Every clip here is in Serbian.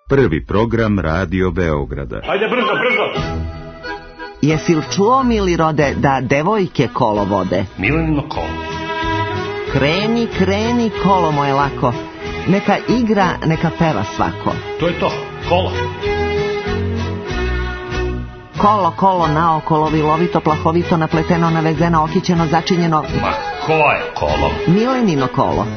Prvi program Radio Beograda. Ajde brzo, brzo! Jesi li čuo, Milirode, da devojke kolo vode? Milenino kolo. Kreni, kreni, kolo moje lako. Neka igra, neka peva svako. To je to, kolo. Kolo, kolo, naokolo, vilovito, plahovito, napleteno, navezeno, okićeno, začinjeno. Ma, ko je kolo? Milenino kolo.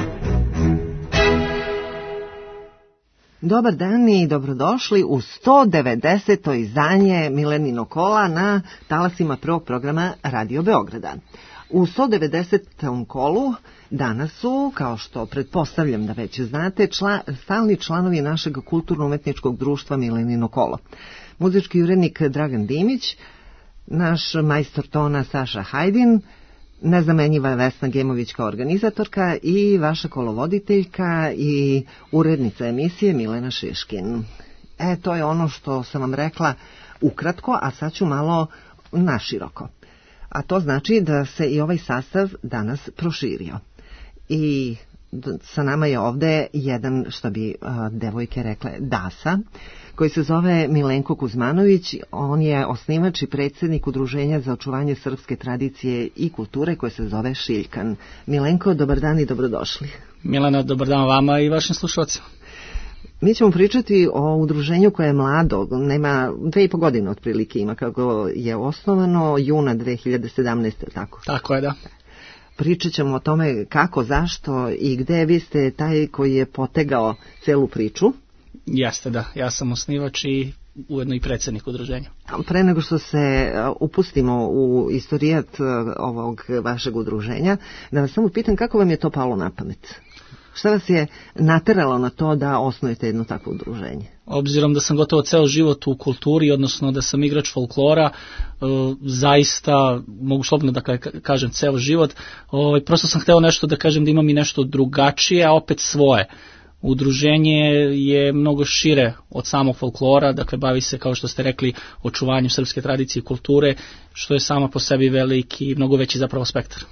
Dobar dan i dobrodošli u 190. izdanje Milenino kola na talasima prvog programa Radio Beograda. U 190. kolu danas su, kao što pretpostavljam da već znate, stalni članovi našeg kulturno-umetničkog društva Milenino kolo. Muzički urednik Dragan Dimić, naš majstor tona Saša Hajdin, nezamenjiva Vesna Gemović kao organizatorka i vaša kolovoditeljka i urednica emisije Milena Šiškin. To je ono što sam vam rekla ukratko, a sad ću malo naširoko. A to znači da se i ovaj sastav danas proširio. I sa nama je ovde jedan, što bi devojke rekle, Dasa, koji se zove Milenko Kuzmanović. On je osnivač i predsjednik Udruženja za očuvanje srpske tradicije i kulture koje se zove Šiljkan. Milenko, dobar dan i dobrodošli. Milena, dobar dan vama i vašim slušalcima. Mi ćemo pričati o udruženju koje je mlado, nema 2,5 godine otprilike ima kako je osnovano, juna 2017. tako? Tako je, da. Pričat ćemo o tome kako, zašto i gde. Vi ste taj koji je potegao celu priču. Jeste, da. Ja sam osnivač i ujedno i predsjednik udruženja. Pre nego što se upustimo u istorijat ovog vašeg udruženja, da vas samo pitam kako vam je to palo na pamet? Šta vas je nateralo na to da osnujete jedno takvo udruženje? Obzirom da sam gotovo ceo život u kulturi, odnosno da sam igrač folklora, zaista, mogu slobodno da kažem ceo život, prosto sam hteo nešto da kažem da imam i nešto drugačije, a opet svoje. Udruženje je mnogo šire od samog folklora, dakle bavi se, kao što ste rekli, očuvanju srpske tradicije i kulture, što je sama po sebi veliki i mnogo veći zapravo spektar.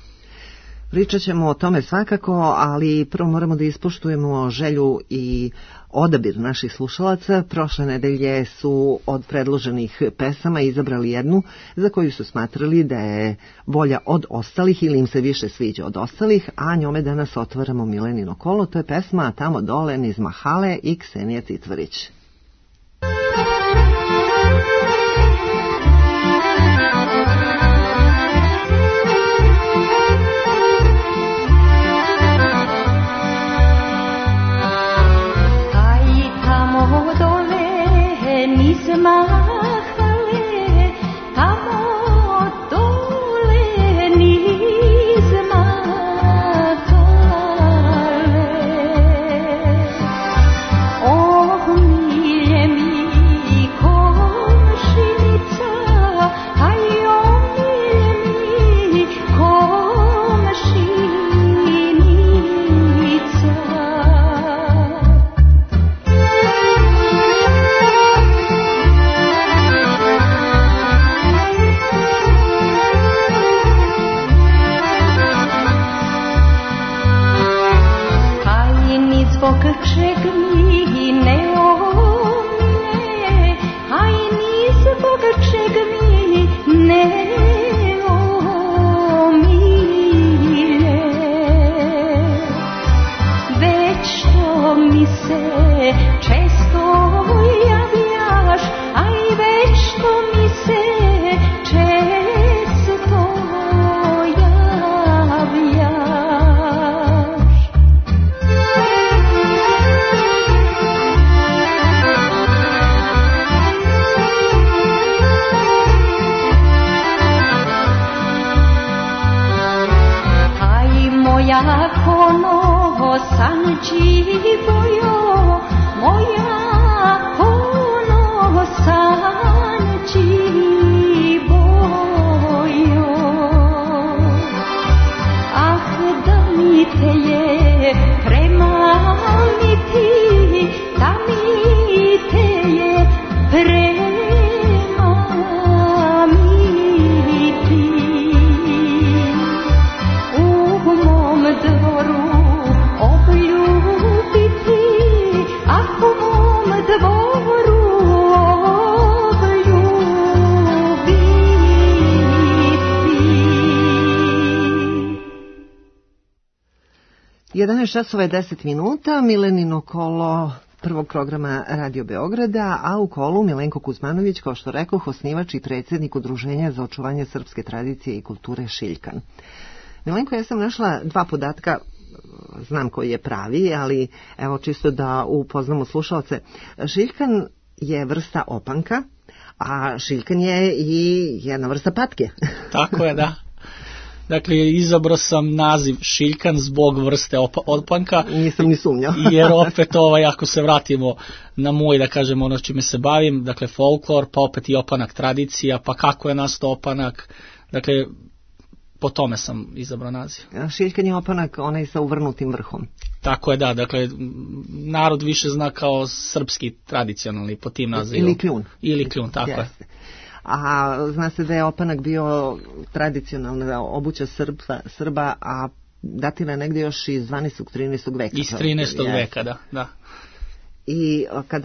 Pričat ćemo o tome svakako, ali prvo moramo da ispoštujemo želju i odabir naših slušalaca. Prošle nedelje su od predloženih pesama izabrali jednu za koju su smatrali da je bolja od ostalih ili im se više sviđa od ostalih, a njome danas otvaramo Milenino kolo. To je pesma Tamo dole niz Mahale i Ksenija Citvarić. Dvoru obljubi dvoru ljubi. 11 časova je 10 minuta, Milenino kolo prvog programa Radio Beograda, a u kolu Milenko Kuzmanović, kao što rekoh, osnivač i predsjednik Udruženja za očuvanje srpske tradicije i kulture Šiljkan. Milenko, ja sam našla dva podatka, znam koji je pravi, ali evo čisto da upoznamo slušalce. Šiljkan je vrsta opanka, a šiljkan je i jedna vrsta patke. Tako je, da. Dakle, izabrao sam naziv Šiljkan zbog vrste opanka. Nisam ni sumnjao. Jer opet, ako se vratimo na moj, da kažem, ono čime se bavim, dakle, folklor, pa opet i opanak tradicija, pa kako je nastao opanak, dakle, po tome sam izabrao naziv. Šiljkan je opanak onaj sa uvrnutim vrhom. Tako je, da, dakle, narod više zna kao srpski tradicionalni po tim nazivom. Ili kljun. Ili kljun, tako je. A zna se da je opanak bio tradicionalna obuća Srba, a datira negdje još iz 12. 13. veka. Iz 13. veka, da. I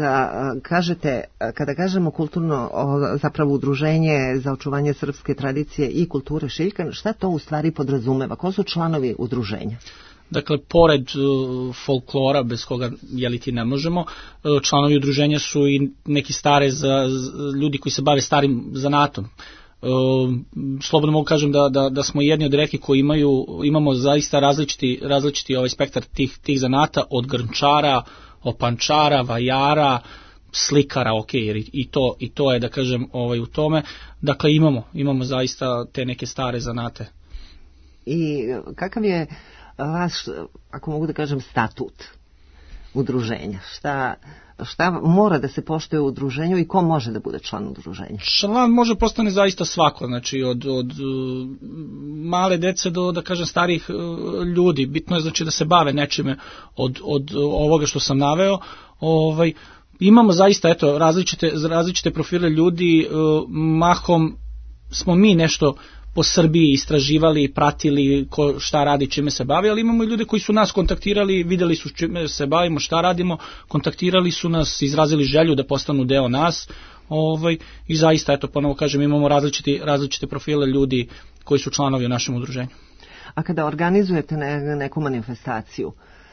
kada kažemo kulturno, zapravo udruženje za očuvanje srpske tradicije i kulture Šiljkan, šta to u stvari podrazumeva? Ko su članovi udruženja? Dakle, pored folklora, bez koga jeliti ne možemo, članovi udruženja su i neki stare ljudi koji se bave starim zanatom. Slobodno mogu kažem da smo jedni od retkih koji imamo zaista različiti spektar tih zanata, od grnčara, opančara, vajara, slikara, jer i to je, da kažem, u tome. Dakle, imamo zaista te neke stare zanate. I kakav je vaš, ako mogu da kažem, statut udruženja? Šta mora da se poštuje u udruženju i ko može da bude član udruženja? Član može postane zaista svako, znači od male dece do, da kažem, starih ljudi. Bitno je, znači, da se bave nečime od ovoga što sam naveo. Imamo zaista, različite profile ljudi, mahom smo mi nešto po Srbiji istraživali, pratili šta radi, čime se bavi, ali imamo i ljude koji su nas kontaktirali, vidjeli su čime se bavimo, šta radimo, kontaktirali su nas, izrazili želju da postanu deo nas, i zaista, ponovo kažem, imamo različite profile ljudi koji su članovi u našem udruženju. A kada organizujete neku manifestaciju,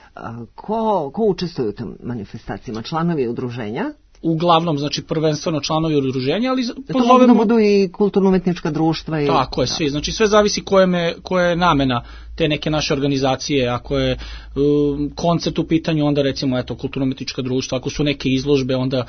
ko učestvuje u tim manifestacijama? Članovi udruženja? Uglavnom, znači, prvenstveno članovi udruženja, ali to mogu da budu i kulturno-umetnička društva. Tako je, svi. Znači, sve zavisi koja je namena te neke naše organizacije. Ako je koncept u pitanju, onda recimo, kulturno-umetnička društva. Ako su neke izložbe, onda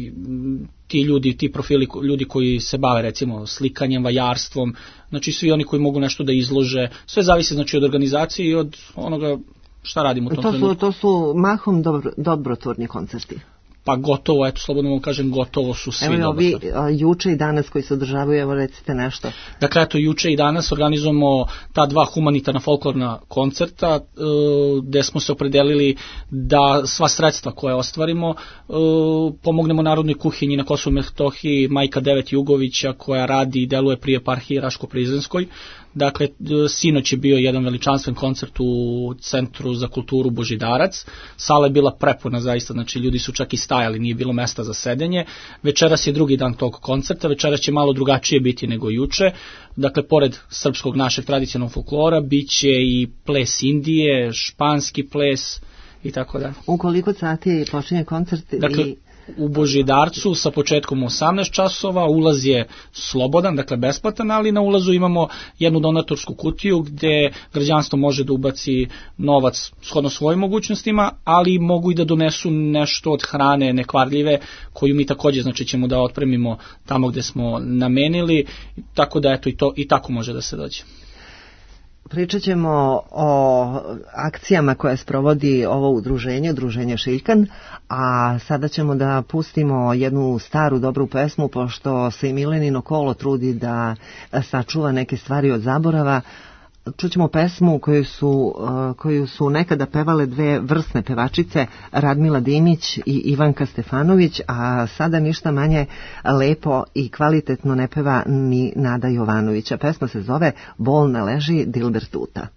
ti profili ljudi koji se bave, recimo, slikanjem, vajarstvom, znači, svi oni koji mogu nešto da izlože. Sve zavisi, znači, od organizacije i od onoga šta radimo u tom trenutku. To su mahom dobrotvorni koncerti. Pa gotovo, slobodno mogu kažem, gotovo su svi dobrotvorni. Evo vi juče i danas koji se održavaju, evo recite nešto. Dakle, juče i danas organizujemo ta dva humanitarna folklorna koncerta, gde smo se opredelili da sva sredstva koje ostvarimo pomognemo Narodnoj kuhinji na Kosovu i Metohiji, Majka Devet Jugovića, koja radi i deluje pri eparhiji Raško-Prizrenskoj. Dakle, sinoć je bio jedan veličanstven koncert u Centru za kulturu Božidarac. Sala je bila prepuna zaista, znači ljudi su čak i stajali, nije bilo mesta za sedenje. Večeras je drugi dan tog koncerta, večeras će malo drugačije biti nego juče. Dakle, pored srpskog našeg tradicionalnog folklora, bit će i ples Indije, španski ples i tako da. U koliko sati počinje koncert? Dakle, u Božidarcu sa početkom 18 časova, ulaz je slobodan, dakle besplatan, ali na ulazu imamo jednu donatorsku kutiju gdje građanstvo može da ubaci novac shodno svojim mogućnostima, ali mogu i da donesu nešto od hrane nekvarljive, koju mi također, znači, ćemo da otpremimo tamo gdje smo namenili, tako da i tako može da se dođe. Pričat ćemo o akcijama koje sprovodi ovo udruženje Šiljkan, a sada ćemo da pustimo jednu staru dobru pesmu, pošto se i Milenino kolo trudi da sačuva neke stvari od zaborava. Čućemo pesmu koju su nekada pevale dve vrsne pevačice, Radmila Dimić i Ivanka Stefanović, a sada ništa manje lepo i kvalitetno ne peva ni Nada Jovanović. A pesma se zove Bol ne leži Dilbertuta.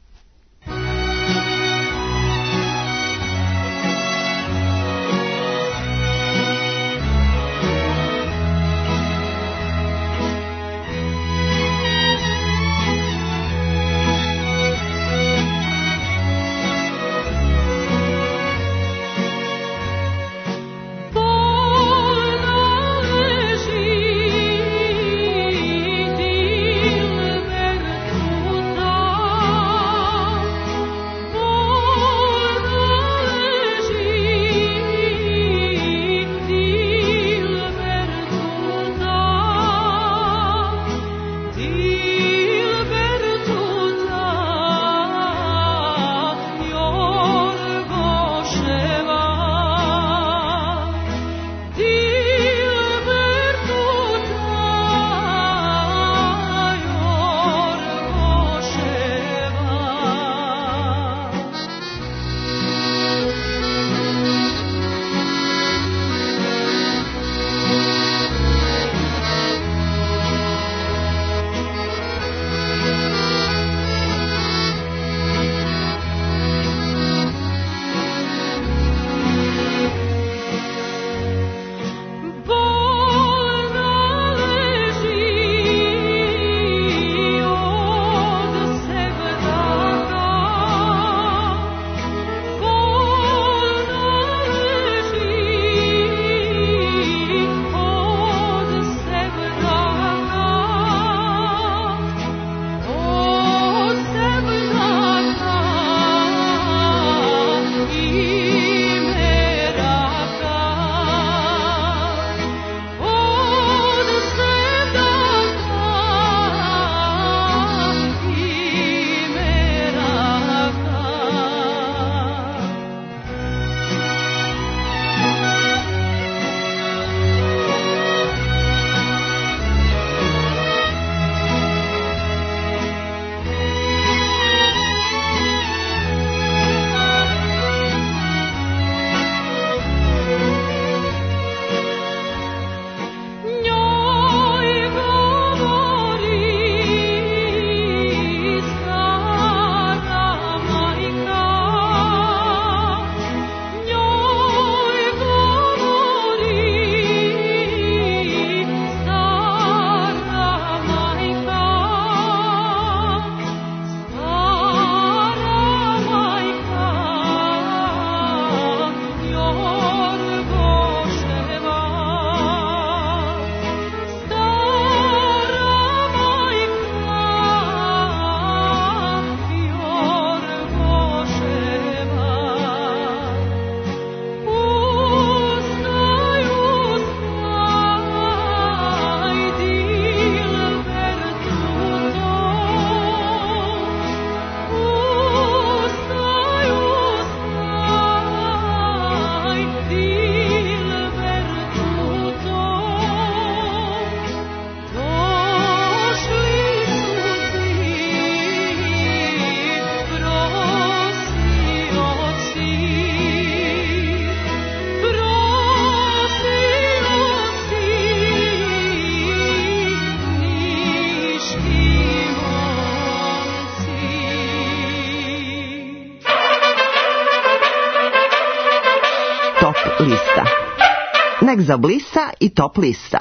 tek zablista i top lista.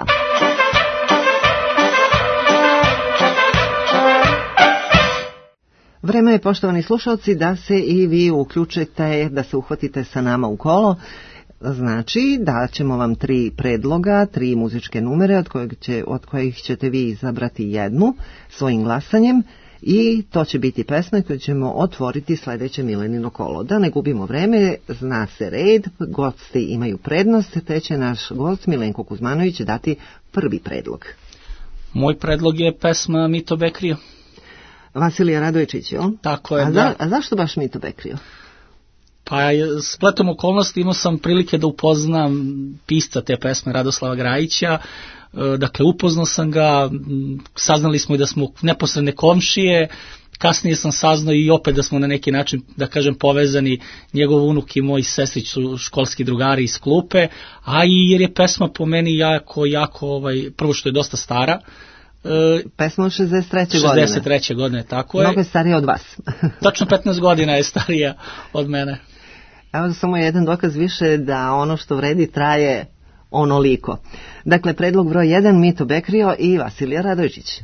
Vreme je, poštovani slušalci, da se i vi uključite, da se uhvatite sa nama u kolo. Znači da ćemo vam 3 predloga, 3 muzičke numere od kojih ćete vi izabrati jednu svojim glasanjem i to će biti pesme koje ćemo otvoriti sledeće Milenino kolo. Da ne gubimo vreme, zna se red, gosti imaju prednost, te će naš gost Milenko Kuzmanović dati prvi predlog. Moj predlog je pesma Mito Bekrio. Vasilija Radojčić, jel? Tako je, da. A zašto baš Mito Bekrio? Pa spletom okolnosti imao sam prilike da upoznam pisca te pesme Radoslava Grajića, dakle upoznao sam ga, saznali smo i da smo neposredne komšije, kasnije sam saznao i opet da smo na neki način, da kažem, povezani, njegov unuk i moj sestrić su školski drugari iz klupe, a i jer je pesma po meni jako, prvo što je dosta stara, pesma od 63. godine. 63. godine, tako je. Mnogo je starija od vas. Točno 15 godina je starija od mene. Evo samo jedan dokaz više da ono što vredi traje onoliko. Dakle, predlog broj 1, Mito Bekrio i Vasilija Radojčić.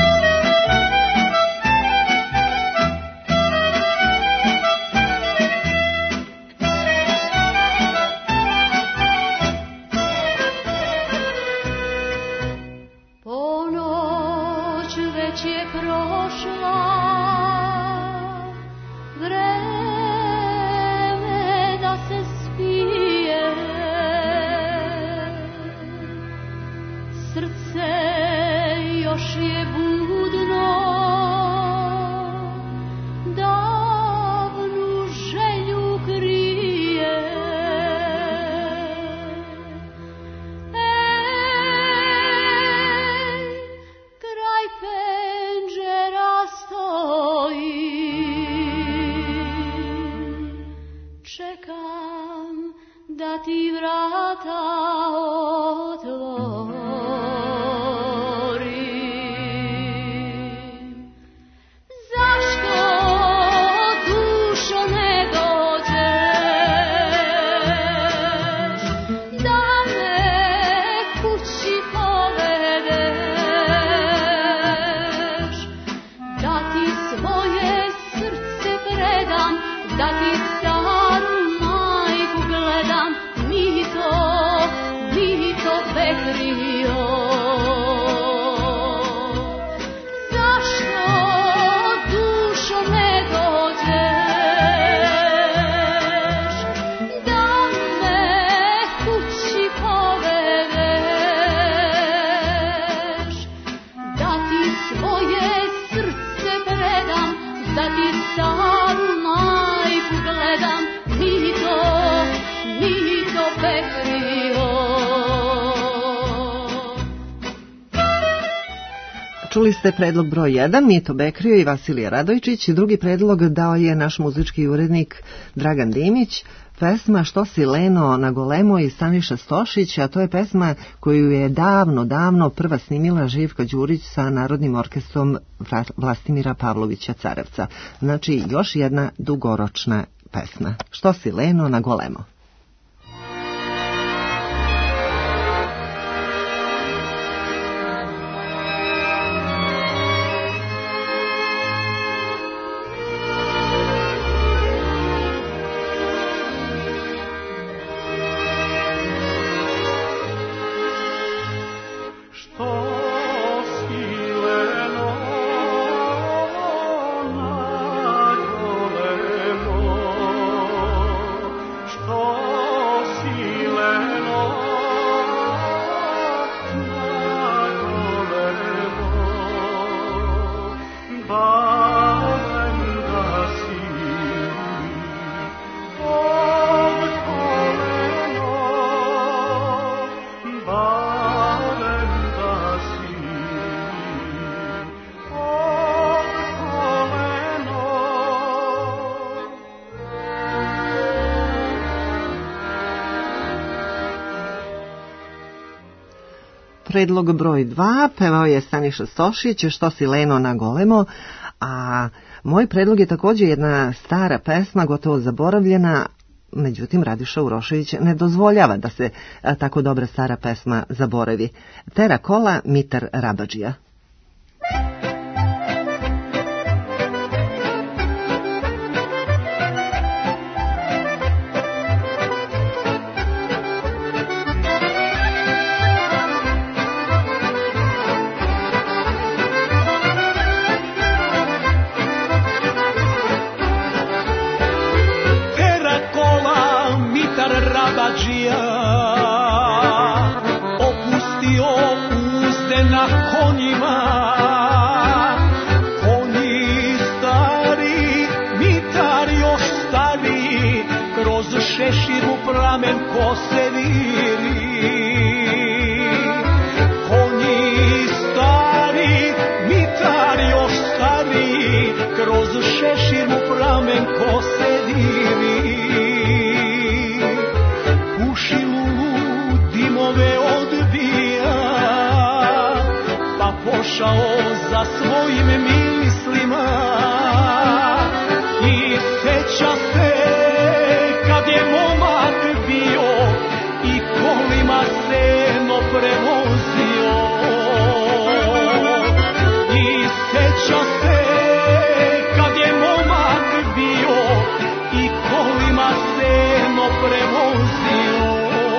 Čuli ste predlog broj 1, Mito Bekrio i Vasilija Radojčić. Drugi predlog dao je naš muzički urednik Dragan Dimić. Pesma Što si Leno na golemo i Staniša Stošić, a to je pesma koju je davno prva snimila Živka Đurić sa Narodnim orkestrom Vlastimira Pavlovića Carevca. Znači još jedna dugoročna pesma. Što si Leno na golemo. Predlog broj 2, pevao je Staniša Stošić, Što si Leno na golemo, a moj predlog je također jedna stara pesma, gotovo zaboravljena, Međutim, Radiša Urošević ne dozvoljava da se tako dobra stara pesma zaboravi. Tera kola, Mitar Rabadžija. Opustio uzde na konjima, konji stari, Mitar još stari, kroz šešir u plamen kose viri. Konji stari, Mitar još stari, kroz šešir u plamen kose viri. Dimove odbija, pa pošao za svojim mislima i seća se kad je momak bio i kolima seno prevozio. I seća se kad je momak bio i kolima seno prevozio.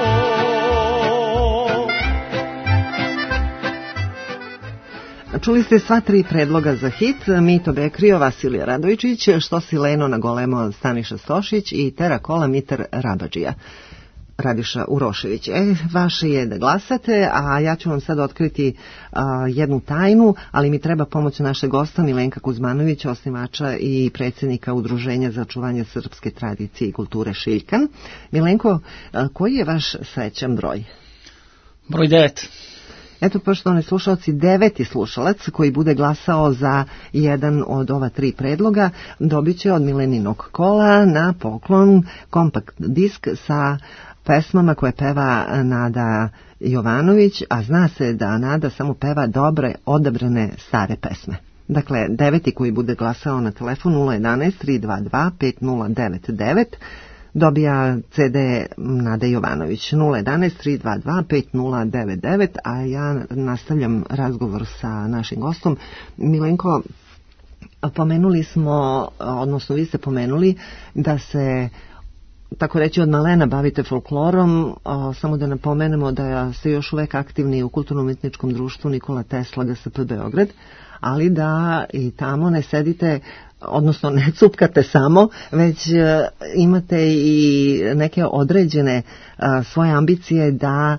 Čuli ste sva tri predloga za hit, Mito Bekrio, Vasilije Radojičić, Što si leno na golemo, Staniša Stošić i Tera kola, Mitar Rabadžija. Radiša Urošević. Vaše je da glasate, a ja ću vam sad otkriti jednu tajnu, ali mi treba pomoć našeg gosta Milenka Kuzmanovića, osnivača i predsjednika Udruženja za očuvanje srpske tradicije i kulture Šiljkan. Milenko, koji je vaš srećan broj? Broj 9. Eto, poštovani slušalci, 9. slušalac koji bude glasao za jedan od ova tri predloga dobit će od Mileninog kola na poklon kompakt disk sa pesmama koje peva Nada Jovanović, a zna se da Nada samo peva dobre, odabrane stare pesme. Dakle, 9. koji bude glasao na telefon 011 322 5099 dobija CD Nade Jovanović 011 322 5099, a ja nastavljam razgovor sa našim gostom. Milenko, pomenuli smo, odnosno vi ste pomenuli da se, tako reći, od malena bavite folklorom, samo da napomenemo da ste još uvek aktivni u kulturno-umetničkom društvu Nikola Tesla GSP Beograd, ali da i tamo ne sedite, odnosno ne cupkate samo, već imate i neke određene svoje ambicije da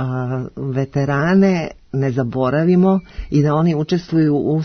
veterane ne zaboravimo i da oni učestvuju u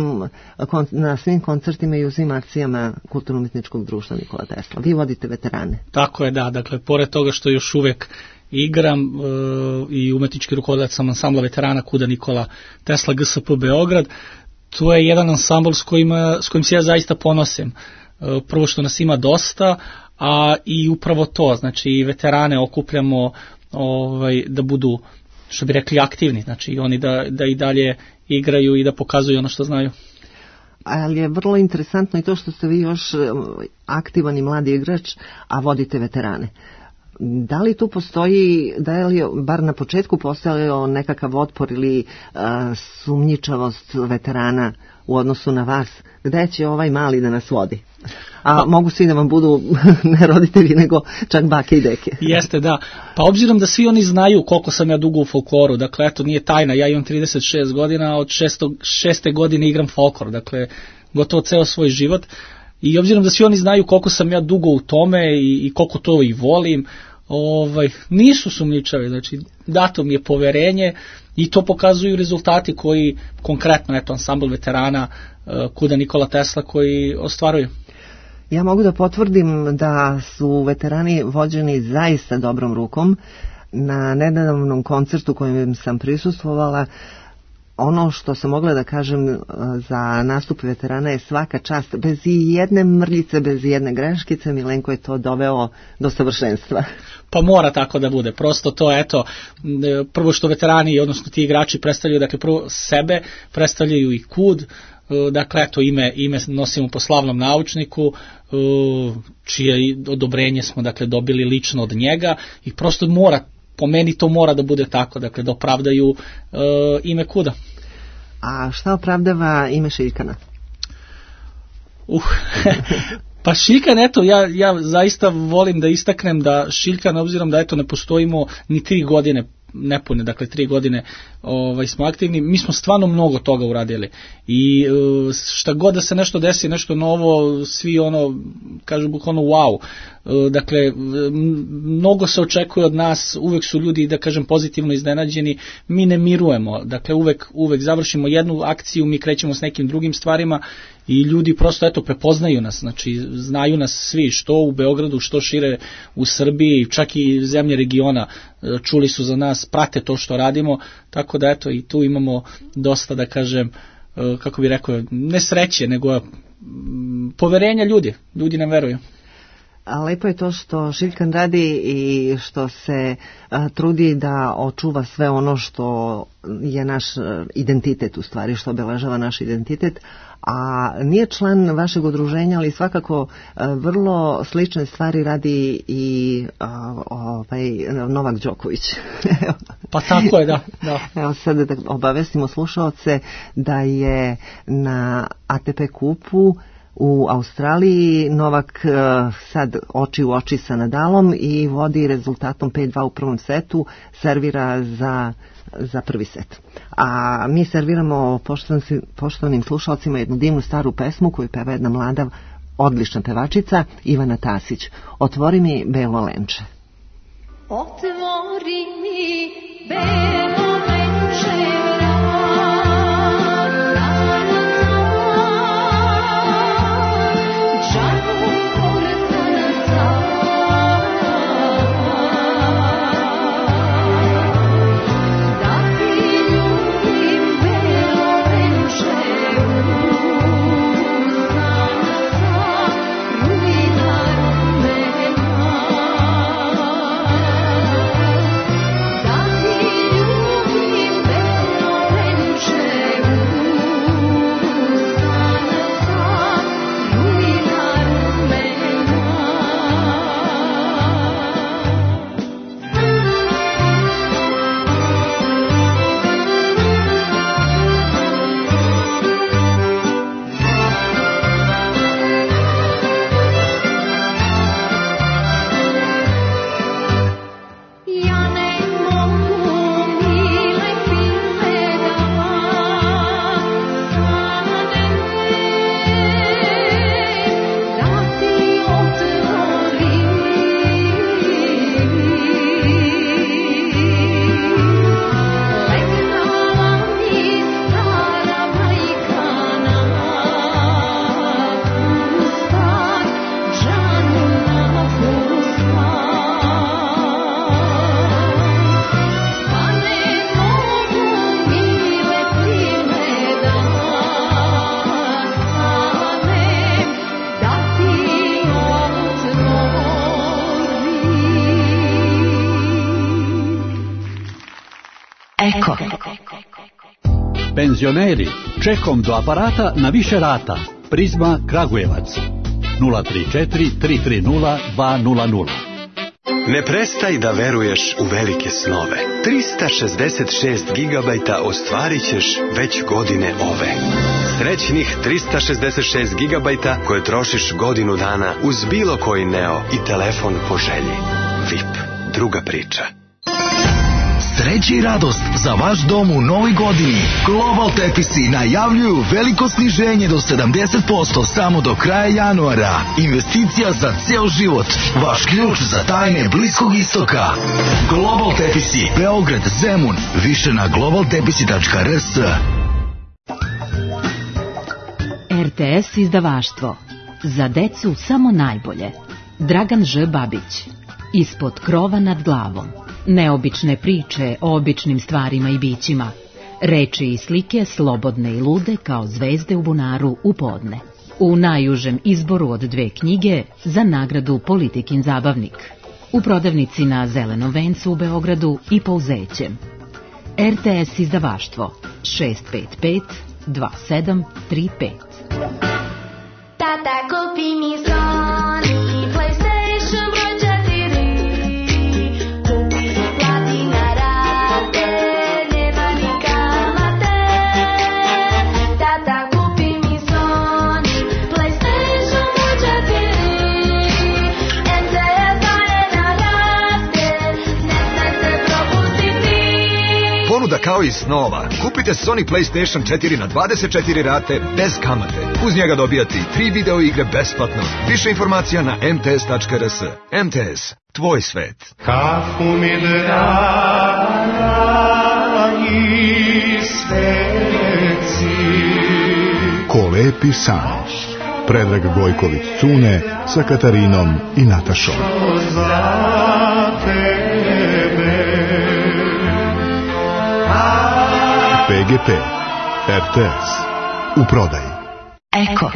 na svim koncertima i u svim akcijama kulturno-umetničkog društva Nikola Tesla. Vi vodite veterane. Tako je, da. Dakle, pored toga što još uvek igram i umetnički rukovodilac sam ansambla veterana Kuda Nikola Tesla GSP Beograd, to je jedan ansambl s kojim se ja zaista ponosim. Prvo što nas ima dosta, a i upravo to, znači veterane okupljamo da budu, što bi rekli, aktivni, znači oni da i dalje igraju i da pokazuju ono što znaju. Ali je vrlo interesantno i to što ste vi još aktivan i mladi igrač, a vodite veterane. Da li tu postoji, da je li bar na početku postojao nekakav otpor ili sumnjičavost veterana u odnosu na vas? Gde će ovaj mali da nas vodi? A mogu svi da vam budu ne roditelji, nego čak bake i deke. Jeste, da. Pa obzirom da svi oni znaju koliko sam ja dugo u folkloru, dakle, eto, nije tajna, ja imam 36 godina, od 6. godine igram folklor, dakle, gotovo ceo svoj život. I obzirom da svi oni znaju koliko sam ja dugo u tome i koliko to i volim, nisu sumnjičavi, znači dato mi je poverenje i to pokazuju rezultati koji konkretno, eto, ansambl veterana Kuda Nikola Tesla koji ostvaruju. Ja mogu da potvrdim da su veterani vođeni zaista dobrom rukom. Na nedavnom koncertu kojem sam prisustvovala, ono što sam mogla da kažem za nastup veterana je svaka čast, bez i jedne mrljice, bez i jedne greškice. Milenko je to doveo do savršenstva. Pa mora tako da bude, prosto to, eto, prvo što veterani, odnosno ti igrači predstavljaju, dakle prvo sebe, predstavljaju i Kud, dakle eto ime nosimo po slavnom naučniku, čije odobrenje smo dakle dobili lično od njega i prosto po meni to mora da bude tako, dakle da opravdaju ime KUD-a. A šta opravdava ime Šiljkana? Pa Šiljkan, eto, ja zaista volim da istaknem da Šiljkan, obzirom da eto ne postojimo ni 3 godine nepune, dakle 3 godine smo aktivni, mi smo stvarno mnogo toga uradili i šta god da se nešto desi, nešto novo, svi kažu bukvalno wow, dakle mnogo se očekuje od nas, uvek su ljudi, da kažem, pozitivno iznenađeni, mi ne mirujemo, dakle uvek završimo jednu akciju, mi krećemo s nekim drugim stvarima i ljudi prosto eto prepoznaju nas, znači znaju nas svi, što u Beogradu, što šire u Srbiji, čak i zemlje regiona čuli su za nas, prate to što radimo, tako da eto i tu imamo dosta, da kažem, kako bi rekao, ne sreće, nego poverenja ljudi nam veruju. A lepo je to što Šiljkan radi i što se trudi da očuva sve ono što je naš identitet, u stvari što obeležava naš identitet, a nije član vašeg udruženja, ali svakako vrlo slične stvari radi i Novak Đoković. Pa tako je, da. Evo sad da obavestimo slušaoce da je na ATP kupu u Australiji Novak sad oči u oči sa Nadalom i vodi rezultatom 5-2 u prvom setu, servira za prvi set. A mi serviramo poštovanim slušalcima jednu divnu staru pesmu koju peva jedna mlada, odlična pevačica, Ivana Tasić. Otvori mi belo lenče. Otvori mi belo lenče. Eko. Penzioneri, čekom do aparata na više rata. Prizma Kragujevac 034 330 200. Ne prestaj da veruješ u velike snove. 366 gigabajta ostvarit ćeš već godine ove. Srećnih 366 gigabajta koje trošiš godinu dana uz bilo koji Neo i telefon po želji. VIP, druga priča. Sreća i radost za vaš dom u novoj godini. Global Tepisi najavljuju veliko sniženje do 70% samo do kraja januara. Investicija za ceo život. Vaš ključ za tajne Bliskog istoka. Global Tepisi, Beograd, Zemun. Više na globaltepisi.rs. RTS izdavaštvo. Za decu samo najbolje. Dragan Ž. Babić. Ispod krova nad glavom. Neobične priče o običnim stvarima i bićima. Reči i slike slobodne i lude kao zvezde u bunaru u podne. U najužem izboru od 2 knjige za nagradu Politikin zabavnik. U prodavnici na Zelenom vencu u Beogradu i Pouzećem. RTS izdavaštvo 655 2735. Tata, kupi mi Sony PlayStation broj 4. Kupi mi plati na rate, nema ni kamate. Tata, kupi mi Sony PlayStation broj 4. MTS daje na rate, ne smej se propustiti. Ponuda kao iz snova. Kupite Sony PlayStation 4 na 24 rate bez kamate. Uz njega dobijate i 3 video igre besplatno. Više informacija na mts.rs. MTS, tvoj svet. Kafu mi dragi sveci. Ko lepi san. Predrag Gojković Cune sa Katarinom i Natašom. Za tebe. PGP, RTS, u prodaji. Eko.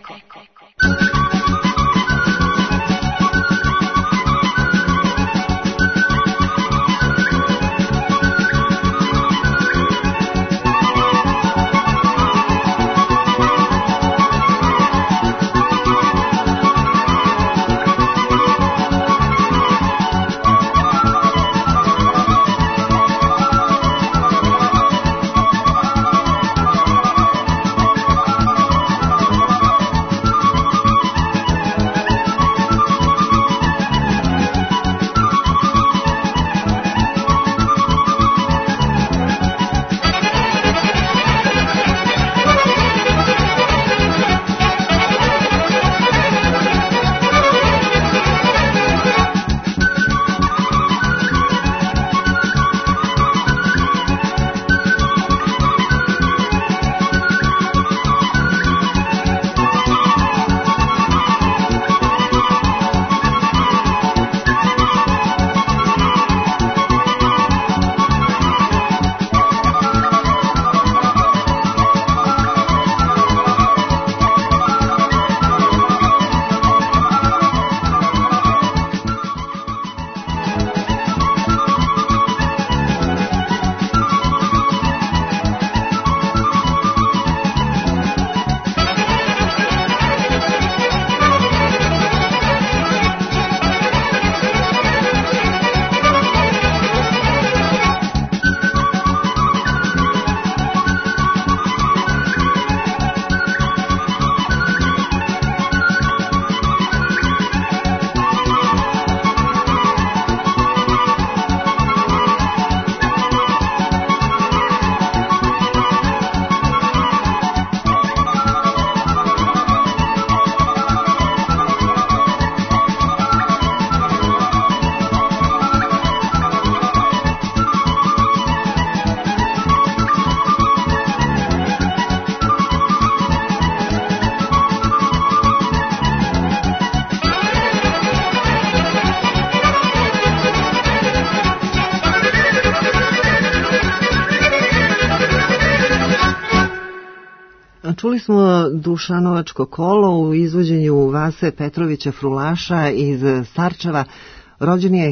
Čuli smo Dušanovačko kolo u izvođenju Vase Petrovića Frulaša iz Starčeva. Rođen je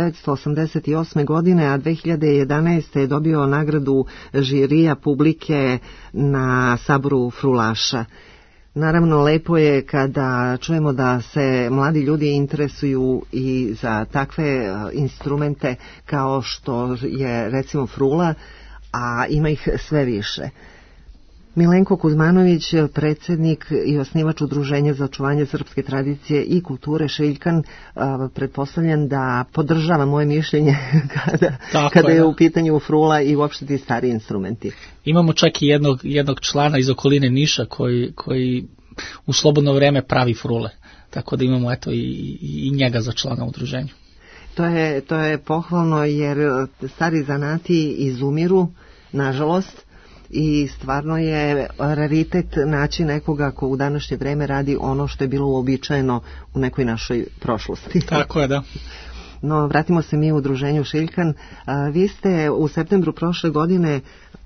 1988. godine, a 2011. je dobio nagradu žirija publike na saboru Frulaša. Naravno, lepo je kada čujemo da se mladi ljudi interesuju i za takve instrumente kao što je recimo frula, a ima ih sve više. Milenko Kuzmanović, predsjednik i osnivač Udruženja za očuvanje srpske tradicije i kulture Šiljkan, pretpostavljam da podržava moje mišljenje kada je u pitanju frula i uopšte ti stari instrumenti. Imamo čak i jednog člana iz okoline Niša koji u slobodno vreme pravi frule, tako da imamo i njega za člana udruženja. To je pohvalno jer stari zanati izumiru, nažalost, i stvarno je raritet naći nekoga ko u današnje vreme radi ono što je bilo uobičajeno u nekoj našoj prošlosti. Tako je, da. No, vratimo se mi u udruženju Šiljkan. Vi ste u septembru prošle godine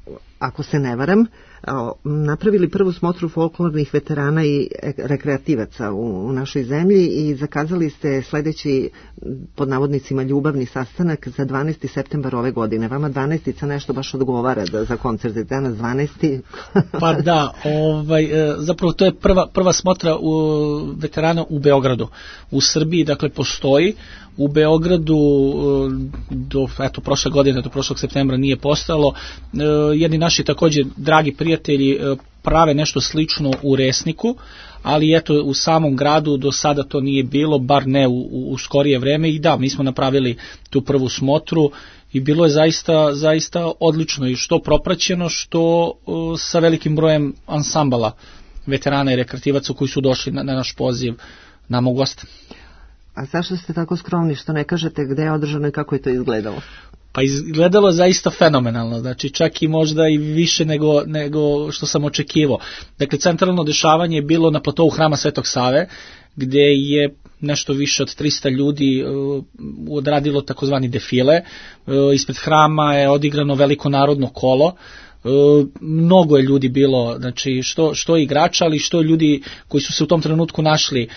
ako se ne varam, napravili prvu smotru folklornih veterana i rekreativaca u našoj zemlji i zakazali ste sledeći, pod navodnicima, ljubavni sastanak za 12. septembar ove godine. Vama 12. nešto baš odgovara za koncert, danas 12. Pa da, zapravo to je prva smotra veterana u Beogradu. U Srbiji, dakle, postoji. U Beogradu do prošle godine, do prošlog septembra nije postojalo. Jedni naši također dragi prijatelji prave nešto slično u Resniku, ali eto u samom gradu do sada to nije bilo, bar ne u skorije vreme. I da, mi smo napravili tu prvu smotru i bilo je zaista odlično i što propraćeno, što sa velikim brojem ansambala veterana i rekreativaca koji su došli na naš poziv nama u goste. A zašto ste tako skromni što ne kažete gde je održano i kako je to izgledalo? Pa izgledalo je zaista fenomenalno, znači čak i možda i više nego što sam očekivao. Dakle, centralno dešavanje je bilo na platovu Hrama Svetog Save, gde je nešto više od 300 ljudi odradilo takozvani defile. Ispred hrama je odigrano veliko narodno kolo. Mnogo je ljudi bilo, znači što igrača, ali što ljudi koji su se u tom trenutku našli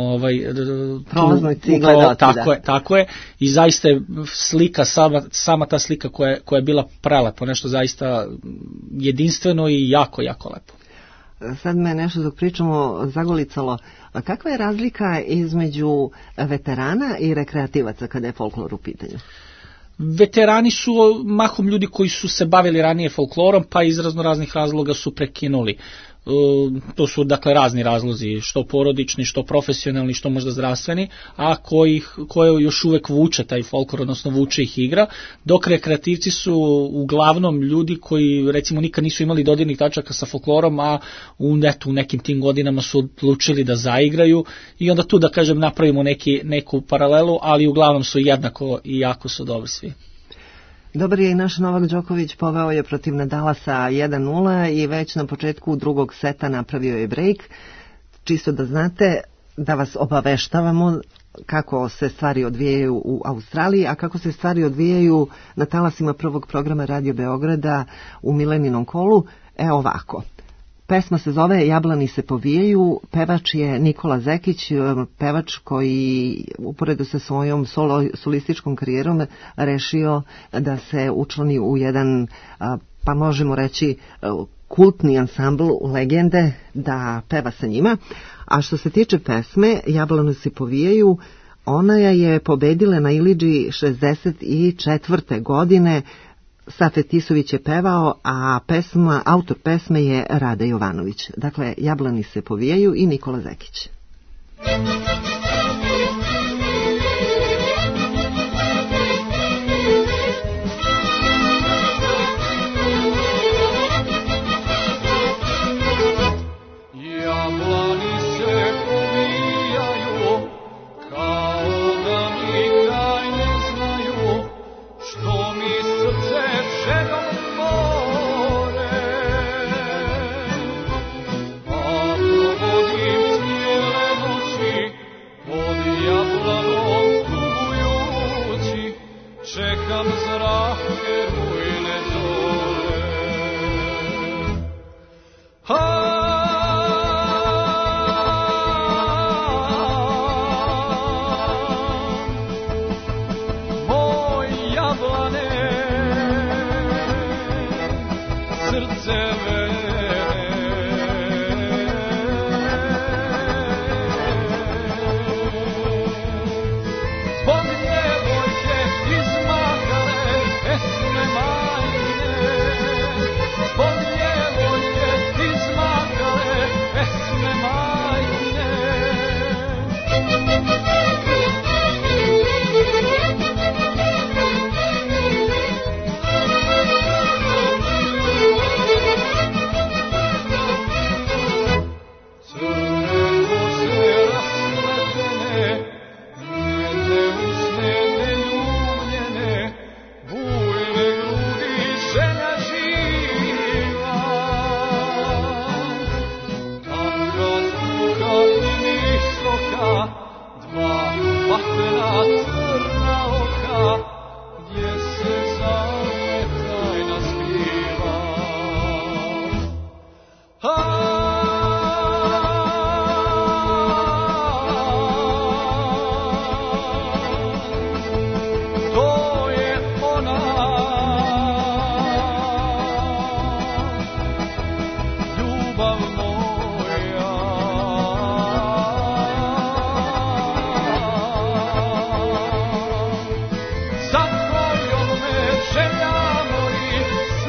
tako je i zaista je slika, sama ta slika koja je bila prelepo, nešto zaista jedinstveno i jako, jako lepo. Sad me nešto dok pričamo zagolicalo. Kakva je razlika između veterana i rekreativaca kada je folklor u pitanju? Veterani su mahom ljudi koji su se bavili ranije folklorom, pa iz raznih razloga su prekinuli. To su dakle razni razlozi, što porodični, što profesionalni, što možda zdravstveni, a koje još uvek vuče taj folklor, odnosno vuče ih igra, dok rekreativci su uglavnom ljudi koji recimo nikad nisu imali dodirnih tačaka sa folklorom, a u nekim tim godinama su odlučili da zaigraju i onda tu da kažem napravimo neku paralelu, ali uglavnom su jednako i jako su dobri svi. Dobar je i naš Novak Đoković, poveo je protiv Nadala sa 1-0 i već na početku drugog seta napravio je break. Čisto da znate, da vas obaveštavamo kako se stvari odvijaju u Australiji, a kako se stvari odvijaju na talasima prvog programa Radio Beograda u Mileninom kolu. Ovako. Pesma se zove Jablani se povijaju, pevač je Nikola Zekić, pevač koji uporedo sa svojom solističkom karijerom rešio da se učlani u jedan, pa možemo reći, kultni ansambl legende, da peva sa njima. A što se tiče pesme Jablani se povijaju, ona je pobedila na Ilidži 64. godine. Safet Tisović je pevao, a autor pesme je Rade Jovanović. Dakle, Jablani se povijaju i Nikola Zekić.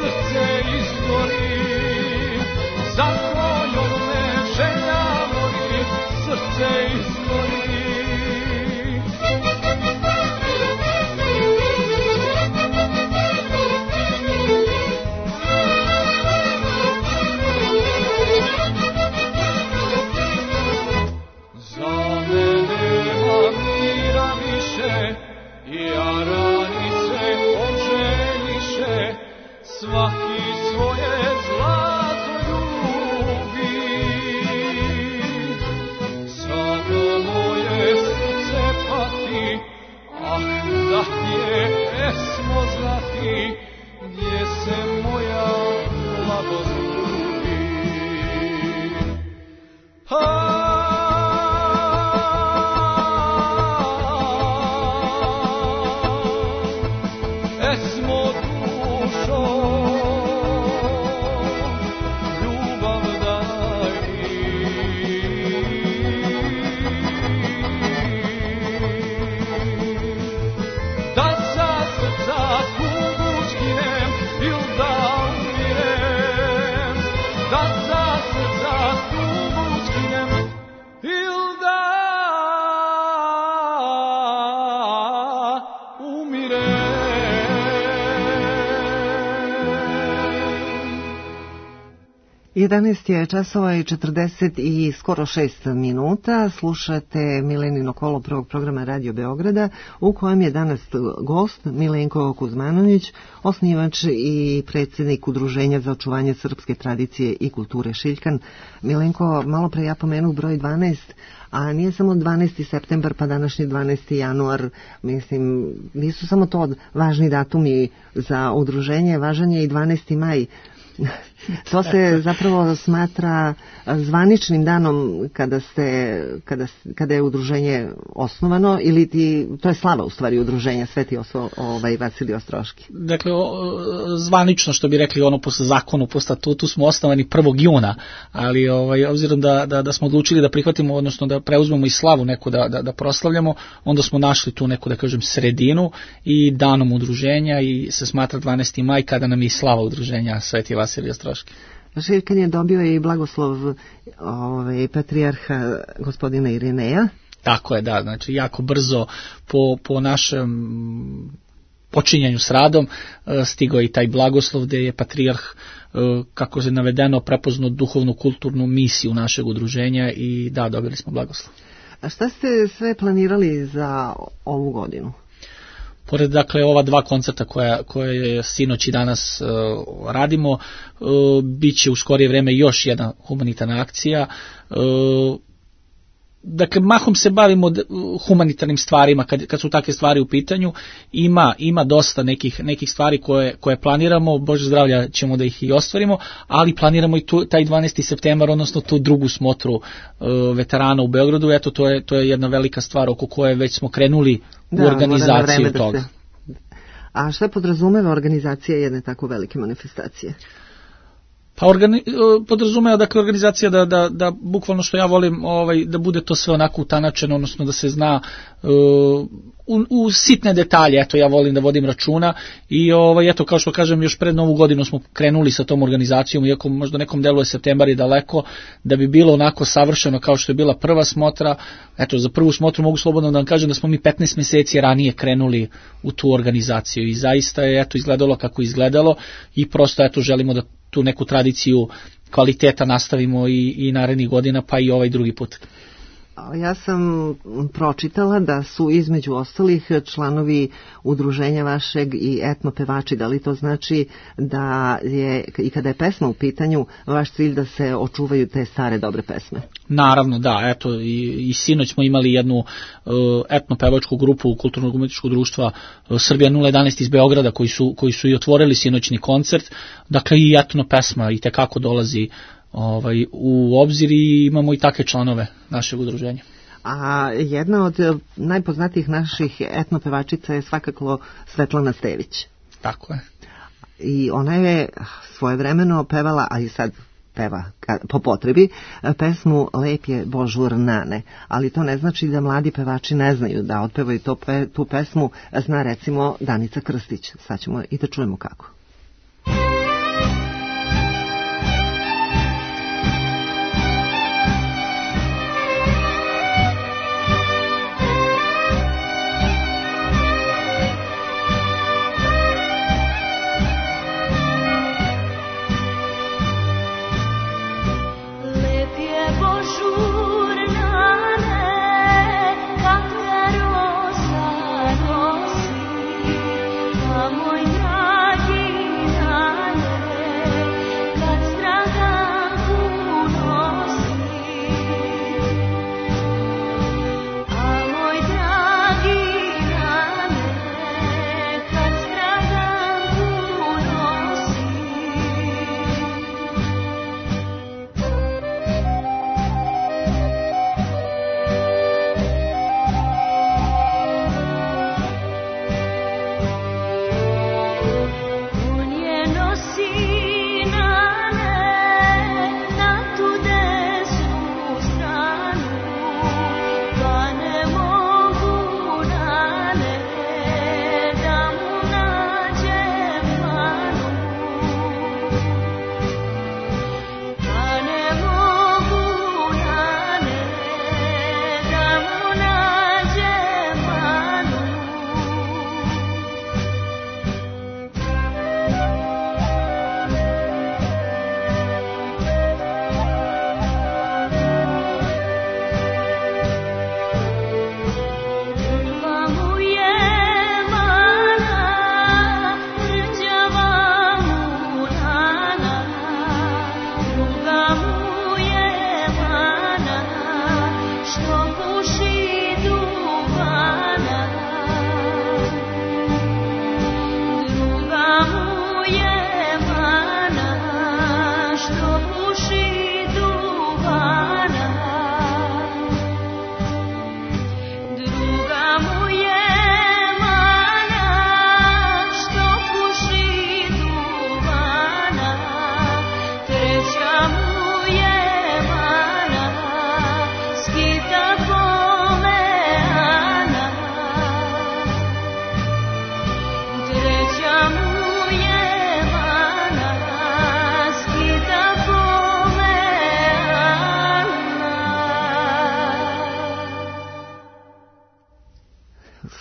srce izgori, za tvojom me želja mori, srce izgori. Za mene nema mira više, jaranice oženiše, svaki svoje zlato ljubi. Sada moje srce pati, ah da je pesmo znati, gdje se moja mladost gubi. Pesmo dušo, ljubav daj mi. Da za srca tugu skinem il da umirem, da za srca tugu skinem il da umirem. 11 je časova i 40 i skoro 6 minuta. Slušate Milenino kolo prvog programa Radio Beograda, u kojem je danas gost Milenko Kuzmanović, osnivač i predsjednik Udruženja za očuvanje srpske tradicije i kulture Šiljkan. Milenko, malo pre ja pomenu broj 12, a nije samo 12. septembar pa današnji 12. januar, mislim, nisu samo to važni datumi za udruženje, važan je i 12. maj. To se zapravo smatra zvaničnim danom kada je udruženje osnovano, ili to je slava u stvari udruženja Sveti Vasilij Ostroški. Dakle, zvanično, što bi rekli, ono po zakonu, po statutu smo osnovani 1. juna, ali obzirom da smo odlučili da prihvatimo, odnosno da preuzmemo i slavu neku da proslavljamo, onda smo našli tu neku, da kažem, sredinu i danom udruženja i se smatra 12. maj kada nam je i slava udruženja Sveti Vasilij Ostroški. Šiljkan je dobio i blagoslov patrijarha gospodina Irineja. Tako je, da, znači jako brzo po našem počinjanju s radom stigao i taj blagoslov gdje je patrijarh, kako je navedeno, prepoznao duhovnu kulturnu misiju našeg udruženja i da, dobili smo blagoslov. A šta ste sve planirali za ovu godinu? Pored, dakle, ova dva koncerta koje sinoć i danas radimo, bit će u skorije vreme još jedna humanitarna akcija. Dakle, mahom se bavimo humanitarnim stvarima kad su takve stvari u pitanju. Ima dosta nekih stvari koje planiramo, Bože zdravlja ćemo da ih i ostvarimo, ali planiramo i taj 12. septembar, odnosno tu drugu smotru veterana u Beogradu. Eto, to je jedna velika stvar oko koje već smo krenuli u organizaciju toga. A šta podrazumeva organizacija jedne tako velike manifestacije? Pa podrazumeva, dakle, organizacija da bukvalno, što ja volim, da bude to sve onako utanačeno, odnosno da se zna u sitne detalje. Eto, ja volim da vodim računa i eto, kao što kažem, još pred Novu godinu smo krenuli sa tom organizacijom, iako možda nekom delu je septembar i daleko, da bi bilo onako savršeno kao što je bila prva smotra. Eto, za prvu smotru mogu slobodno da vam kažem da smo mi 15 mjeseci ranije krenuli u tu organizaciju i zaista je, eto, izgledalo kako izgledalo i prosto, eto, želimo da tu neku tradiciju kvaliteta nastavimo i narednih godina, pa i ovaj drugi put. Ja sam pročitala da su između ostalih članovi udruženja vašeg i etnopevači. Da li to znači da je, i kada je pesma u pitanju, vaš cilj da se očuvaju te stare dobre pesme? Naravno, da. Eto, i sinoć smo imali jednu etnopevačku grupu Kulturno-umjetničkog društva Srbija 011 iz Beograda koji su i otvorili sinoćni koncert. Dakle, i etno pesma i tekako dolazi u obzir i imamo i takve članove našeg udruženja. A jedna od najpoznatijih naših etnopevačica je svakako Svetlana Stević. Tako je. I ona je svojevremeno pevala, a i sad peva po potrebi, pesmu Lep je Božur Nane. Ali to ne znači da mladi pevači ne znaju da otpevaju tu pesmu. Zna recimo Danica Krstić. Sad ćemo i da čujemo kako.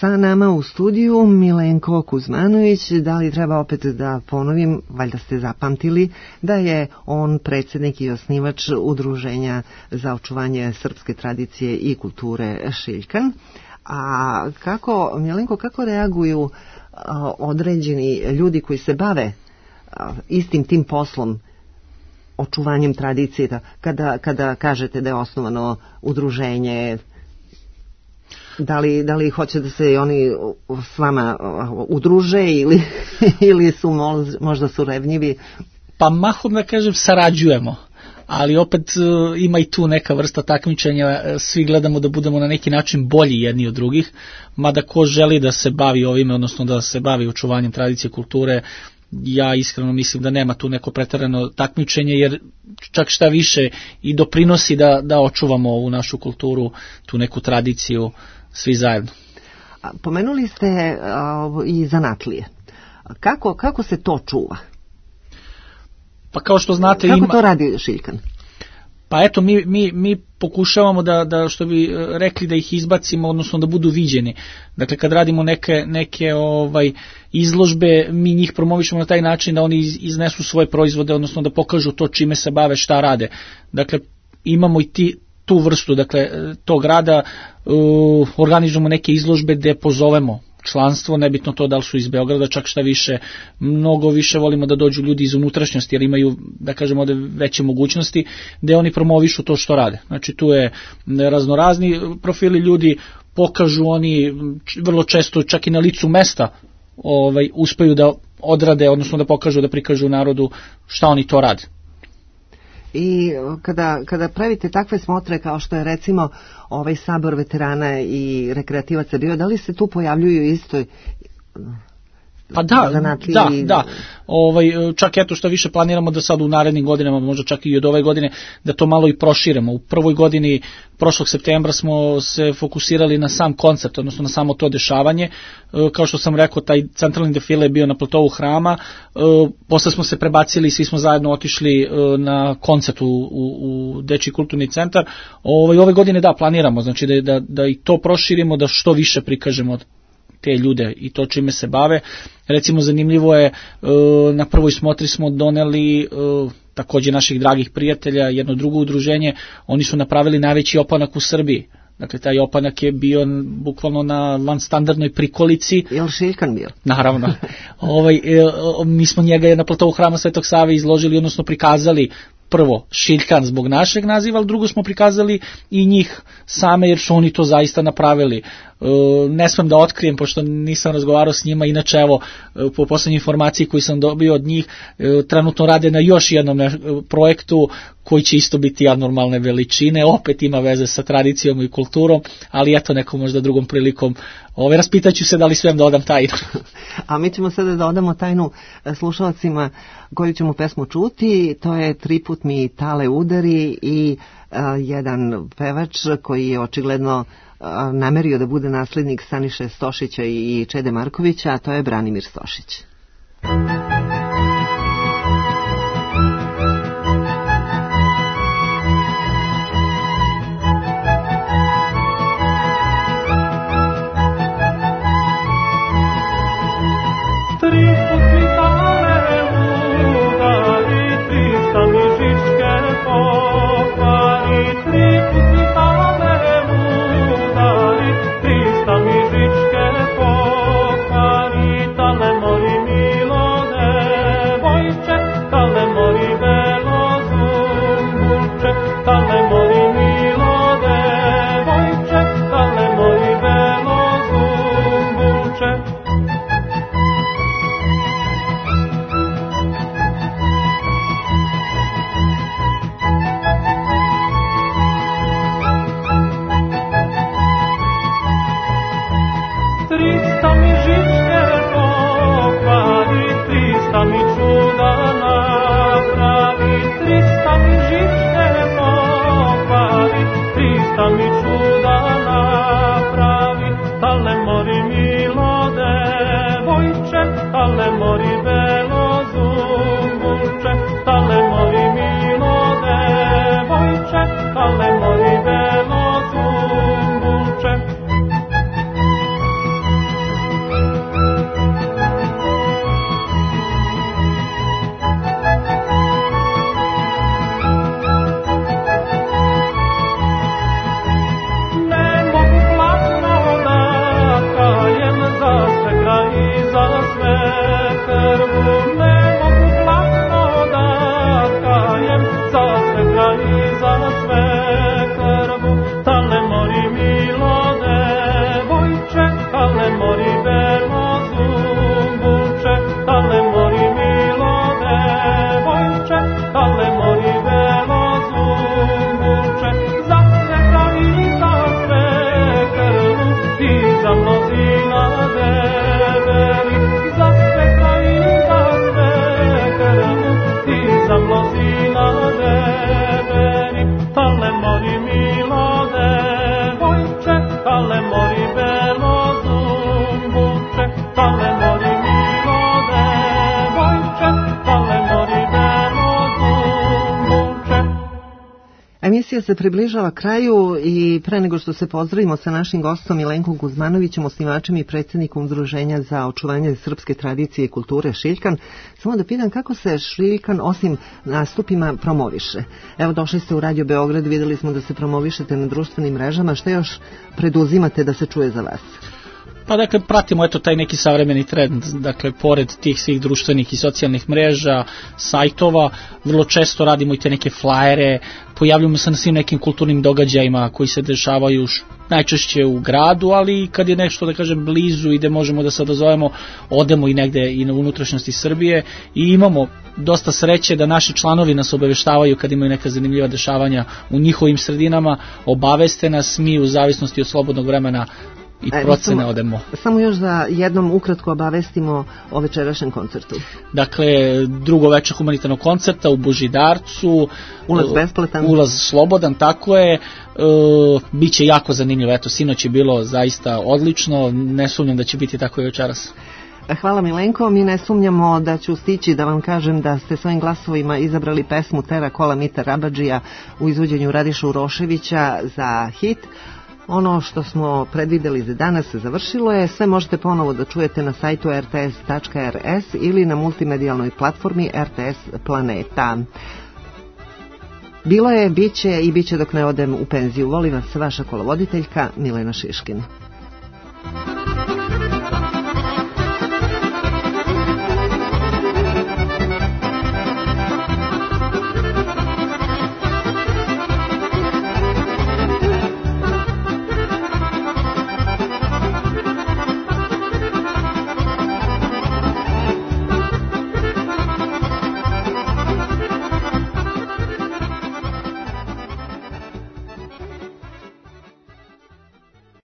Sa nama u studiju Milenko Kuzmanović. Da li treba opet da ponovim, valjda ste zapamtili, da je on predsjednik i osnivač Udruženja za očuvanje srpske tradicije i kulture Šiljkan. A Milenko, kako reaguju određeni ljudi koji se bave istim tim poslom, očuvanjem tradicije, kada kažete da je osnovano udruženje? Da li hoće da se oni s vama udruže ili su možda su revnjivi? Pa mahom da kažem sarađujemo, ali opet ima i tu neka vrsta takmičenja, svi gledamo da budemo na neki način bolji jedni od drugih, mada ko želi da se bavi ovime, odnosno da se bavi očuvanjem tradicije kulture, ja iskreno mislim da nema tu neko preterano takmičenje, jer čak šta više i doprinosi da očuvamo ovu našu kulturu, tu neku tradiciju, svi zajedno. Pomenuli ste i zanatlije. Kako se to čuva? Pa kao što znate Kako to radi Šiljkan? Pa eto, mi pokušavamo da što bi rekli da ih izbacimo, odnosno da budu viđeni. Dakle, kad radimo neke izložbe, mi njih promovišemo na taj način da oni iznesu svoje proizvode, odnosno da pokažu to čime se bave, šta rade. Dakle, imamo i tu vrstu, dakle, tog rada, organizujemo neke izložbe gde pozovemo članstvo, nebitno to da li su iz Beograda, čak šta više, mnogo više volimo da dođu ljudi iz unutrašnjosti, jer imaju, da kažemo, ovde veće mogućnosti, gde oni promovišu to što rade. Znači, tu je raznorazni profili ljudi, pokažu oni vrlo često, čak i na licu mesta, uspeju da odrade, odnosno da pokažu, da prikažu narodu šta oni to rade. I kada pravite takve smotre kao što je recimo ovaj sabor veterana i rekreativaca bio, da li se tu pojavljuju isto? Pa da. Čak eto što više planiramo da sad u narednim godinama, možda čak i od ove godine, da to malo i proširimo. U prvoj godini, prošlog septembra, smo se fokusirali na sam koncert, odnosno na samo to dešavanje. Kao što sam rekao, taj centralni defile je bio na platovu Hrama, posle smo se prebacili i svi smo zajedno otišli na koncert u Dečiji kulturni centar. Ove godine planiramo, znači da i to proširimo, da što više prikažemo te ljude i to čime se bave. Recimo, zanimljivo je, na prvoj smotri smo doneli također naših dragih prijatelja, jedno drugo udruženje, oni su napravili najveći opanak u Srbiji. Dakle, taj opanak je bio bukvalno na vanstandardnoj prikolici. Je li Šiljkan bio? Naravno. Mi smo njega na platovu Hrama Svetog Save izložili, odnosno prikazali prvo Šiljkan zbog našeg naziva, ali drugo smo prikazali i njih same, jer su oni to zaista napravili. Ne smem da otkrijem, pošto nisam razgovarao s njima, inače evo, po poslednjoj informaciji koju sam dobio od njih, trenutno rade na još jednom projektu koji će isto biti anormalne veličine, opet ima veze sa tradicijom i kulturom, ali eto, nekom možda drugom prilikom raspitaću se da li smem da odam tajnu. A mi ćemo sada da odamo tajnu slušalcima koju ćemo pesmu čuti, to je Tri put mi tale udari i jedan pevač koji je očigledno namerio da bude naslednik Staniše Stošića i Čede Markovića, a to je Branimir Stošić. Trista mi žičke pokvari, tale mori milode, emisija se približava kraju i pre nego što se pozdravimo sa našim gostom Milenkom Kuzmanovićem, osnivačem i predsjednikom Udruženja za očuvanje srpske tradicije i kulture Šiljkan, samo da pitam kako se Šiljkan osim nastupima promoviše. Evo, došli ste u Radio Beograd, vidjeli smo da se promovišete na društvenim mrežama, što još preduzimate da se čuje za vas? Pa dakle, pratimo taj neki savremeni trend, dakle, pored tih svih društvenih i socijalnih mreža, sajtova, vrlo često radimo i te neke flajere, pojavljamo se na svim nekim kulturnim događajima koji se dešavaju najčešće u gradu, ali kad je nešto, da kažem, blizu i gde možemo da se odazovemo, odemo i negde i na unutrašnjosti Srbije i imamo dosta sreće da naši članovi nas obaveštavaju kad imaju neka zanimljiva dešavanja u njihovim sredinama, obaveste nas, mi u zavisnosti od slobodnog vremena i procene odemo. Samo još da jednom ukratko obavestimo o večerašnjem koncertu. Dakle, drugo veče humanitarnog koncerta u Božidarcu. Ulaz besplatan. Ulaz slobodan, tako je. Biće jako zanimljivo. Eto, sinoć je bilo zaista odlično. Ne sumnjam da će biti tako i večeras. Hvala Milenko, mi ne sumnjamo da ću stići da vam kažem da ste svojim glasovima izabrali pesmu Tera Kola Mita Rabadžija u izvođenju Radiša Uroševića za hit. Ono što smo predvideli za danas se završilo je, sve možete ponovo da čujete na sajtu rts.rs ili na multimedijalnoj platformi RTS Planeta. Bilo je, biće i biće dok ne odem u penziju. Volim vas, vaša kolovoditeljka Milena Šiškin.